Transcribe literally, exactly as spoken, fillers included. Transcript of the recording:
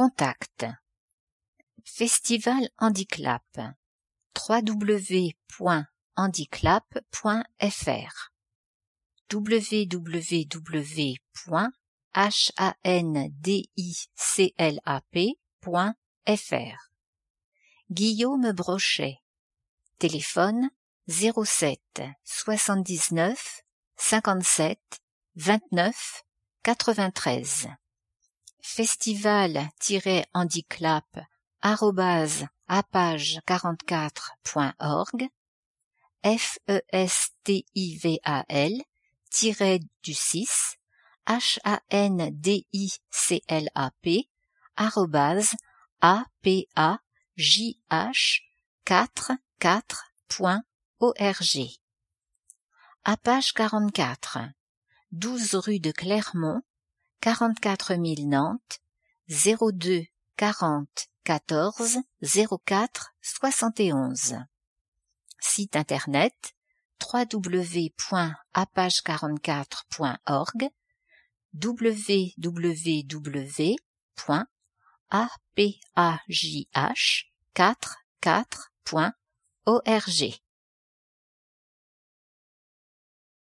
Contact. Festival Handiclap. w w w point handiclap point f r w w w point handiclap point f r Guillaume Brochet. Téléphone zéro sept soixante-dix-neuf cinquante-sept vingt-neuf quatre-vingt-treize. Festival-handiclap arobase apage quarante-quatre point org F E S T I V A L tiré du six H A N D I C L A P arobase A P A J H quarante-quatre point org. Apage quarante-quatre, douze rue de Clermont, quarante-quatre mille Nantes, zéro deux quarante quatorze zéro quatre soixante et onze. Site internet w w w point apage quarante-quatre point org w w w point A P A J H quarante-quatre point org.